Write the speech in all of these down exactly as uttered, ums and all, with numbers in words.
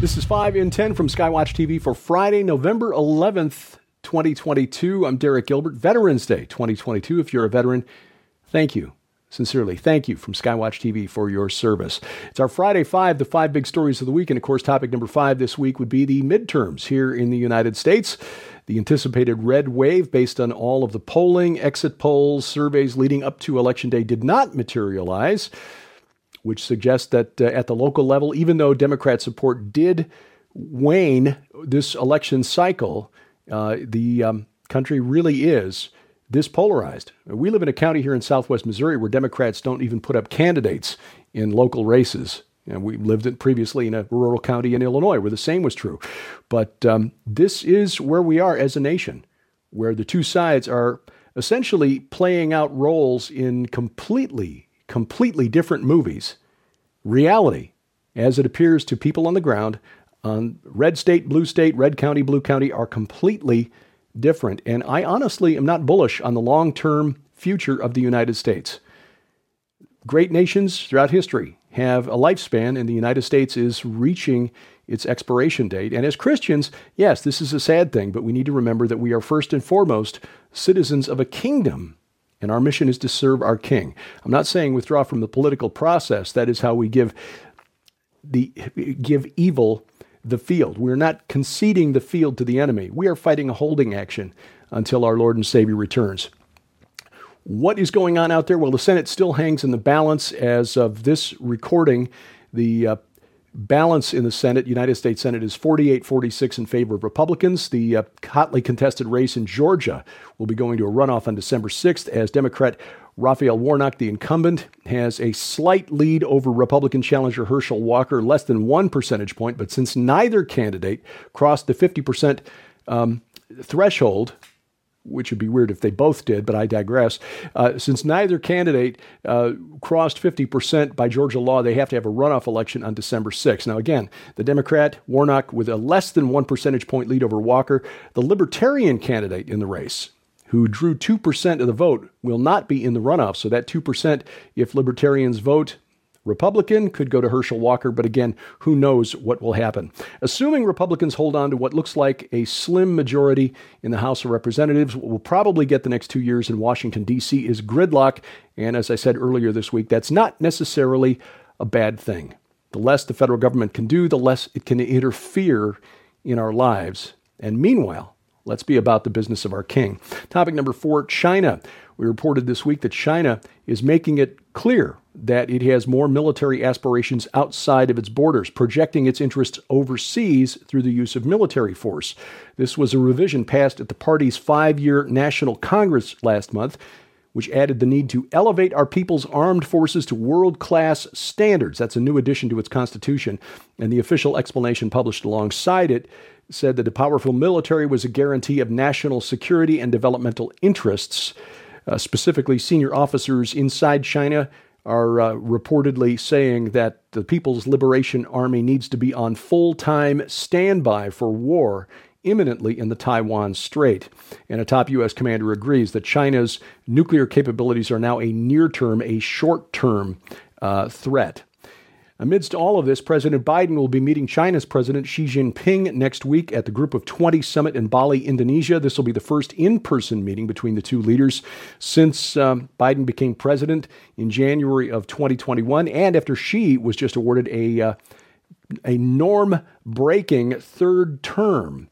This is five in ten from Skywatch T V for Friday, November eleventh, twenty twenty-two. I'm Derek Gilbert. Veterans Day twenty twenty-two. If you're a veteran, thank you. Sincerely, thank you from Skywatch T V for your service. It's our Friday Five, the five big stories of the week. And of course, topic number five this week would be the midterms here in the United States. The anticipated red wave, based on all of the polling, exit polls, surveys leading up to Election Day, did not materialize, which suggests that uh, at the local level, even though Democrat support did wane this election cycle, uh, the um, country really is this polarized. We live in a county here in southwest Missouri where Democrats don't even put up candidates in local races. And we lived in, previously in a rural county in Illinois where the same was true. But um, this is where we are as a nation, where the two sides are essentially playing out roles in completely completely different movies. Reality, as it appears to people on the ground, on red state, blue state, red county, blue county, are completely different. And I honestly am not bullish on the long-term future of the United States. Great nations throughout history have a lifespan, and the United States is reaching its expiration date. And as Christians, yes, this is a sad thing, but we need to remember that we are first and foremost citizens of a kingdom. And our mission is to serve our king. I'm not saying withdraw from the political process. That is how we give the give evil the field. We're not conceding the field to the enemy. We are fighting a holding action until our Lord and Savior returns. What is going on out there? Well, the Senate still hangs in the balance as of this recording. The uh, balance in the Senate, United States Senate, is forty-eight forty-six in favor of Republicans. The uh, hotly contested race in Georgia will be going to a runoff on December sixth as Democrat Raphael Warnock, the incumbent, has a slight lead over Republican challenger Herschel Walker, less than one percentage point. But since neither candidate crossed the fifty percent um, threshold, which would be weird if they both did, but I digress. Uh, since neither candidate uh, crossed fifty percent by Georgia law, they have to have a runoff election on December sixth. Now, again, the Democrat, Warnock, with a less than one percentage point lead over Walker. The Libertarian candidate in the race, who drew two percent of the vote, will not be in the runoff. So that two percent, if Libertarians vote Republican, could go to Herschel Walker, but again, who knows what will happen. Assuming Republicans hold on to what looks like a slim majority in the House of Representatives, what we'll probably get the next two years in Washington, D C is gridlock. And as I said earlier this week, that's not necessarily a bad thing. The less the federal government can do, the less it can interfere in our lives. And meanwhile, let's be about the business of our king. Topic number four, China. We reported this week that China is making it clear that it has more military aspirations outside of its borders, projecting its interests overseas through the use of military force. This was a revision passed at the party's five-year National Congress last month, which added the need to elevate our people's armed forces to world-class standards. That's a new addition to its constitution. And the official explanation published alongside it said that a powerful military was a guarantee of national security and developmental interests. Uh, specifically, senior officers inside China are uh, reportedly saying that the People's Liberation Army needs to be on full-time standby for war imminently in the Taiwan Strait. And a top U S commander agrees that China's nuclear capabilities are now a near-term, a short-term uh, threat. Amidst all of this, President Biden will be meeting China's President Xi Jinping next week at the Group of twenty summit in Bali, Indonesia. This will be the first in-person meeting between the two leaders since um, Biden became president in January of twenty twenty-one, and after Xi was just awarded a, uh, a norm-breaking third term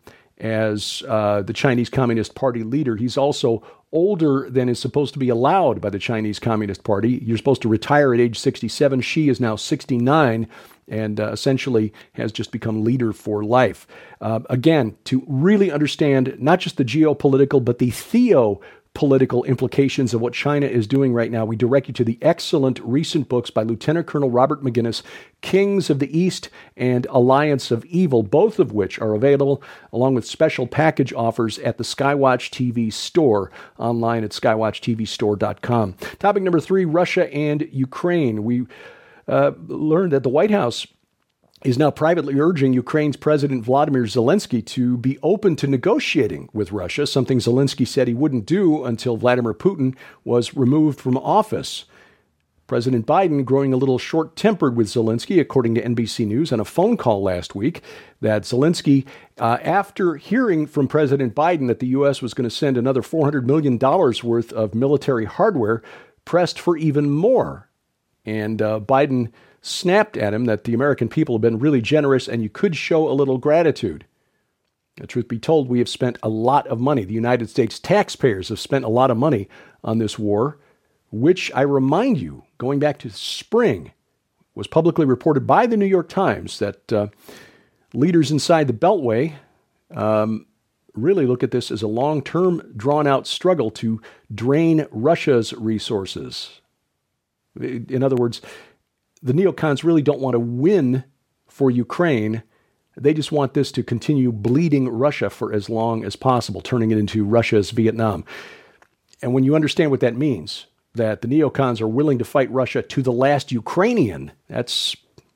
as uh, the Chinese Communist Party leader. He's also older than is supposed to be allowed by the Chinese Communist Party. You're supposed to retire at age sixty-seven. She is now sixty-nine and uh, essentially has just become leader for life. Uh, again, to really understand not just the geopolitical, but the theo political implications of what China is doing right now, we direct you to the excellent recent books by Lieutenant Colonel Robert McGinnis, Kings of the East and Alliance of Evil, both of which are available along with special package offers at the Skywatch T V store online at skywatch t v store dot com. Topic number three, Russia and Ukraine. We uh, learned that the White House is now privately urging Ukraine's President Vladimir Zelensky to be open to negotiating with Russia, something Zelensky said he wouldn't do until Vladimir Putin was removed from office. President Biden growing a little short-tempered with Zelensky, according to N B C News, on a phone call last week, that Zelensky, uh, after hearing from President Biden that the U S was going to send another four hundred million dollars worth of military hardware, pressed for even more. And uh, Biden snapped at him that the American people have been really generous and you could show a little gratitude. The truth be told, we have spent a lot of money. The United States taxpayers have spent a lot of money on this war, which I remind you, going back to spring, was publicly reported by the New York Times that uh, leaders inside the Beltway um, really look at this as a long-term, drawn-out struggle to drain Russia's resources. In other words, the neocons really don't want to win for Ukraine. They just want this to continue bleeding Russia for as long as possible, turning it into Russia's Vietnam. And when you understand what that means, that the neocons are willing to fight Russia to the last Ukrainian, that's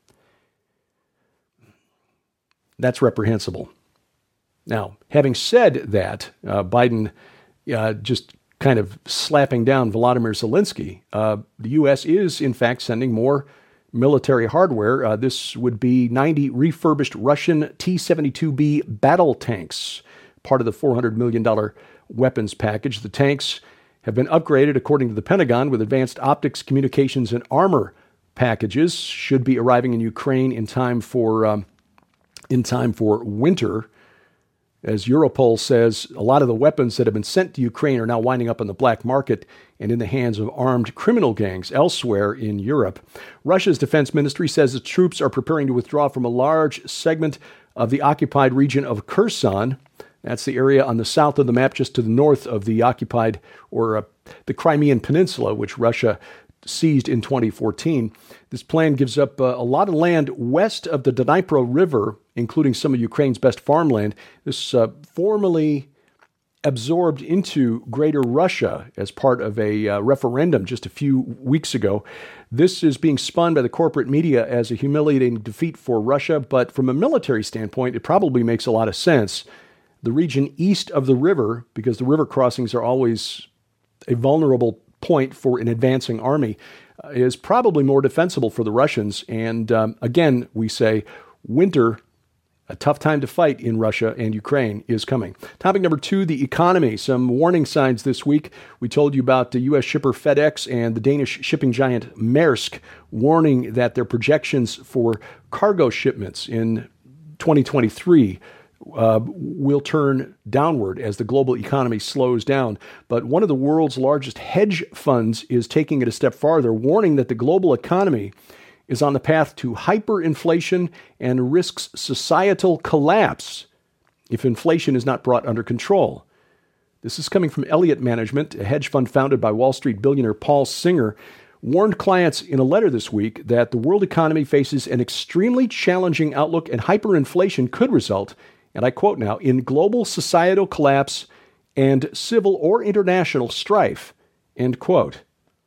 that's reprehensible. Now, having said that, uh, Biden uh, just kind of slapping down Volodymyr Zelensky, uh, the U S is, in fact, sending more military hardware. Uh, this would be ninety refurbished Russian T seventy-two B battle tanks, part of the four hundred million dollars weapons package. The tanks have been upgraded, according to the Pentagon, with advanced optics, communications, and armor packages. Should be arriving in Ukraine in time for um, in time for winter. As Europol says, a lot of the weapons that have been sent to Ukraine are now winding up on the black market and in the hands of armed criminal gangs elsewhere in Europe. Russia's defense ministry says its troops are preparing to withdraw from a large segment of the occupied region of Kherson. That's the area on the south of the map, just to the north of the occupied, or uh, the Crimean Peninsula, which Russia seized in twenty fourteen. This plan gives up uh, a lot of land west of the Dnipro River, including some of Ukraine's best farmland. This uh, formerly absorbed into Greater Russia as part of a uh, referendum just a few weeks ago. This is being spun by the corporate media as a humiliating defeat for Russia, but from a military standpoint, it probably makes a lot of sense. The region east of the river, because the river crossings are always a vulnerable point for an advancing army, uh, is probably more defensible for the Russians. And um, again, we say winter, a tough time to fight in Russia and Ukraine, is coming. Topic number two, the economy. Some warning signs this week. We told you about the U S shipper FedEx and the Danish shipping giant Maersk warning that their projections for cargo shipments in twenty twenty-three Uh, will turn downward as the global economy slows down. But one of the world's largest hedge funds is taking it a step farther, warning that the global economy is on the path to hyperinflation and risks societal collapse if inflation is not brought under control. This is coming from Elliott Management, a hedge fund founded by Wall Street billionaire Paul Singer, warned clients in a letter this week that the world economy faces an extremely challenging outlook and hyperinflation could result, and I quote now, in global societal collapse and civil or international strife, end quote.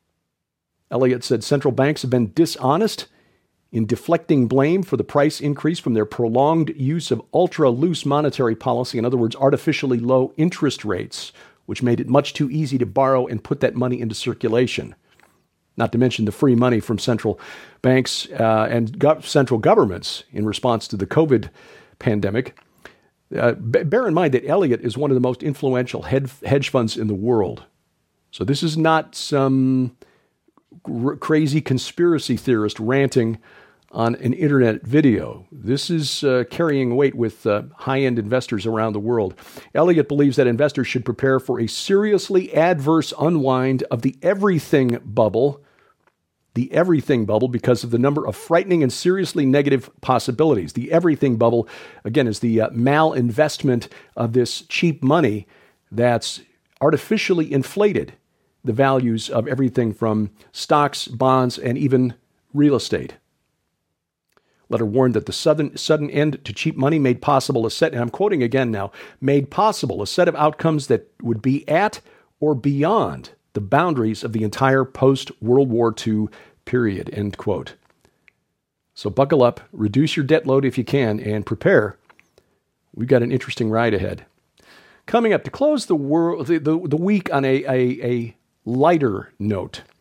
Elliott said central banks have been dishonest in deflecting blame for the price increase from their prolonged use of ultra-loose monetary policy, in other words, artificially low interest rates, which made it much too easy to borrow and put that money into circulation. Not to mention the free money from central banks uh, and go- central governments in response to the COVID pandemic. Uh, b- bear in mind that Elliott is one of the most influential head- hedge funds in the world. So this is not some r- crazy conspiracy theorist ranting on an internet video. This is uh, carrying weight with uh, high-end investors around the world. Elliott believes that investors should prepare for a seriously adverse unwind of the everything bubble, the everything bubble, because of the number of frightening and seriously negative possibilities. The everything bubble, again, is the uh, malinvestment of this cheap money that's artificially inflated the values of everything from stocks, bonds, and even real estate. Letter warned that the sudden, sudden end to cheap money made possible a set, and I'm quoting again now, made possible a set of outcomes that would be at or beyond the boundaries of the entire post-World War Two period, end quote. So buckle up, reduce your debt load if you can, and prepare. We've got an interesting ride ahead. Coming up to close the world, the, the, the week on a, a, a lighter note.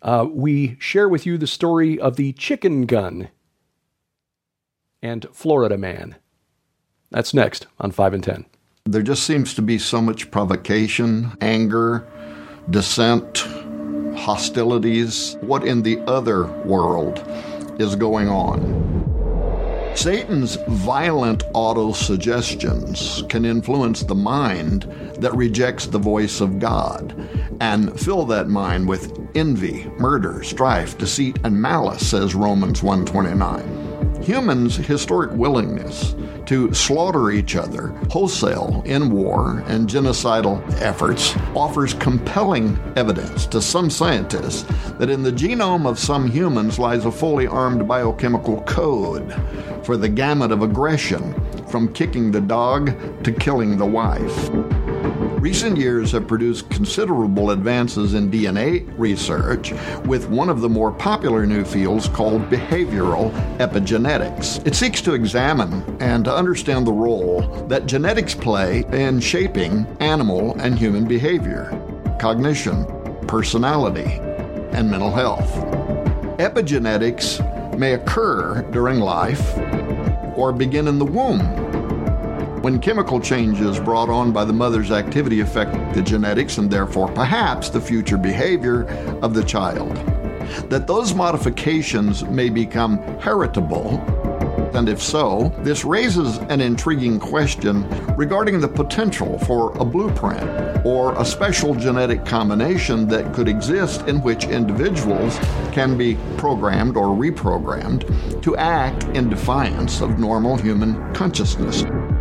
Uh, we share with you the story of the chicken gun and Florida man. That's next on five and ten. There just seems to be so much provocation, anger, dissent, hostilities. What in the other world is going on? Satan's violent auto-suggestions can influence the mind that rejects the voice of God and fill that mind with envy, murder, strife, deceit, and malice, says Romans one twenty-nine. Humans' historic willingness to slaughter each other wholesale in war and genocidal efforts offers compelling evidence to some scientists that in the genome of some humans lies a fully armed biochemical code for the gamut of aggression, from kicking the dog to killing the wife. Recent years have produced considerable advances in D N A research, with one of the more popular new fields called behavioral epigenetics. It seeks to examine and to understand the role that genetics play in shaping animal and human behavior, cognition, personality, and mental health. Epigenetics may occur during life or begin in the womb, when chemical changes brought on by the mother's activity affect the genetics and therefore perhaps the future behavior of the child. That those modifications may become heritable, and if so, this raises an intriguing question regarding the potential for a blueprint or a special genetic combination that could exist in which individuals can be programmed or reprogrammed to act in defiance of normal human consciousness.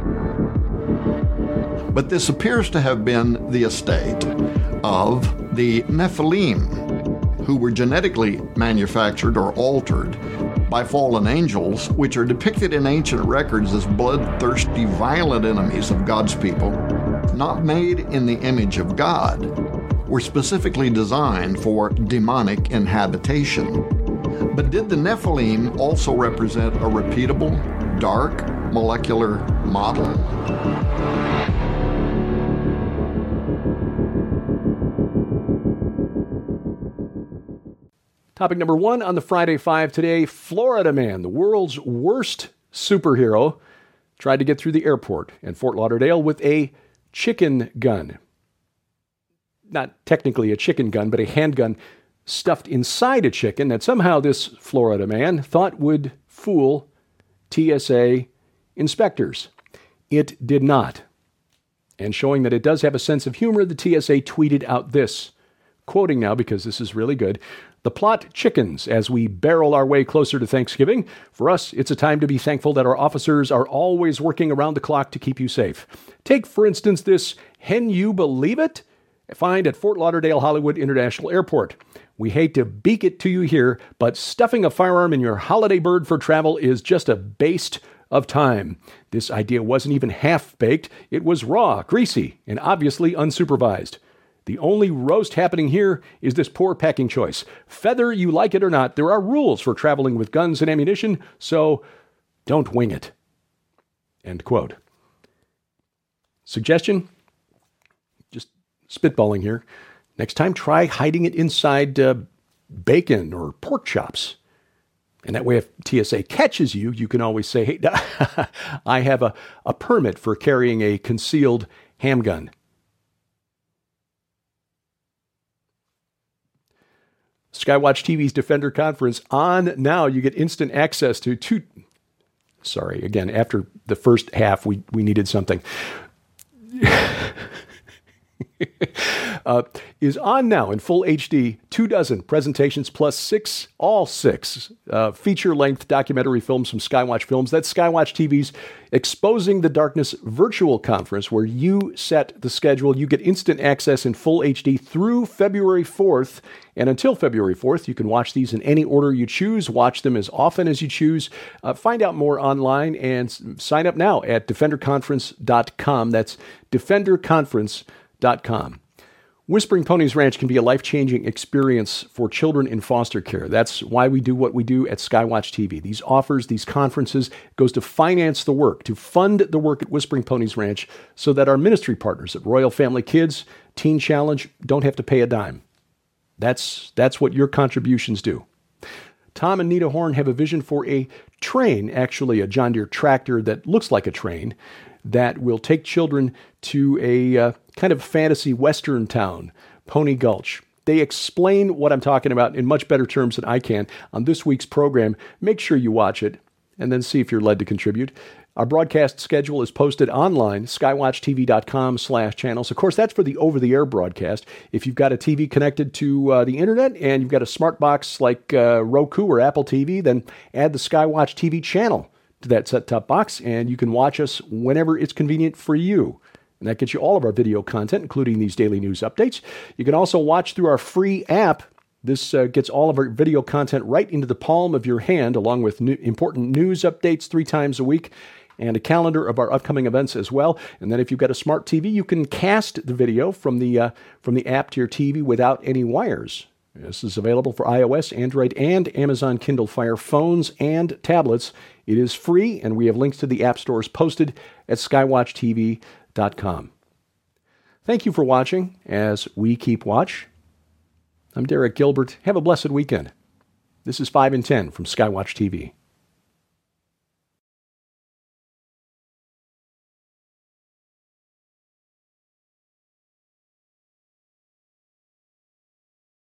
But this appears to have been the estate of the Nephilim, who were genetically manufactured or altered by fallen angels, which are depicted in ancient records as bloodthirsty, violent enemies of God's people, not made in the image of God, were specifically designed for demonic inhabitation. But did the Nephilim also represent a repeatable, dark, molecular model? Topic number one on the Friday Five today, Florida man, the world's worst superhero, tried to get through the airport in Fort Lauderdale with a chicken gun. Not technically a chicken gun, but a handgun stuffed inside a chicken that somehow this Florida man thought would fool T S A inspectors. It did not. And showing that it does have a sense of humor, the T S A tweeted out this, quoting now because this is really good. The plot chickens as we barrel our way closer to Thanksgiving. For us, it's a time to be thankful that our officers are always working around the clock to keep you safe. Take, for instance, this "Hen You Believe It?" find at Fort Lauderdale Hollywood International Airport. We hate to beak it to you here, but stuffing a firearm in your holiday bird for travel is just a waste of time. This idea wasn't even half-baked. It was raw, greasy, and obviously unsupervised. The only roast happening here is this poor packing choice. Feather you like it or not, there are rules for traveling with guns and ammunition, so don't wing it. End quote. Suggestion? Just spitballing here. Next time, try hiding it inside uh, bacon or pork chops. And that way, if T S A catches you, you can always say, hey, I have a, a permit for carrying a concealed handgun. Skywatch T V's Defender Conference on now. You get instant access to two. Sorry, again, after the first half, we, we needed something. uh, is on now in full H D, two dozen presentations plus six, all six uh, feature-length documentary films from Skywatch Films. That's Skywatch T V's Exposing the Darkness virtual conference, where you set the schedule. You get instant access in full H D through February fourth. And until February fourth, you can watch these in any order you choose, watch them as often as you choose. Uh, find out more online and s- sign up now at defender conference dot com. That's defender conference dot com. Whispering Ponies Ranch can be a life-changing experience for children in foster care. That's why we do what we do at Skywatch T V. These offers, these conferences, goes to finance the work, to fund the work at Whispering Ponies Ranch so that our ministry partners at Royal Family Kids, Teen Challenge, don't have to pay a dime. That's, that's what your contributions do. Tom and Nita Horn have a vision for a train, actually a John Deere tractor that looks like a train, that will take children to a uh, kind of fantasy western town, Pony Gulch. They explain what I'm talking about in much better terms than I can on this week's program. Make sure you watch it and then see if you're led to contribute. Our broadcast schedule is posted online, skywatchtv.com slash channels. Of course, that's for the over-the-air broadcast. If you've got a T V connected to uh, the internet and you've got a smart box like uh, Roku or Apple T V, then add the Skywatch T V channel to that set-top box, and you can watch us whenever it's convenient for you. And that gets you all of our video content, including these daily news updates. You can also watch through our free app. This uh, gets all of our video content right into the palm of your hand, along with new, important news updates three times a week, and a calendar of our upcoming events as well. And then if you've got a smart T V, you can cast the video from the uh, from the app to your T V without any wires. This is available for iOS, Android, and Amazon Kindle Fire phones and tablets. It is free, and we have links to the app stores posted at skywatch T V dot com. Thank you for watching as we keep watch. I'm Derek Gilbert. Have a blessed weekend. This is five in ten from Skywatch T V.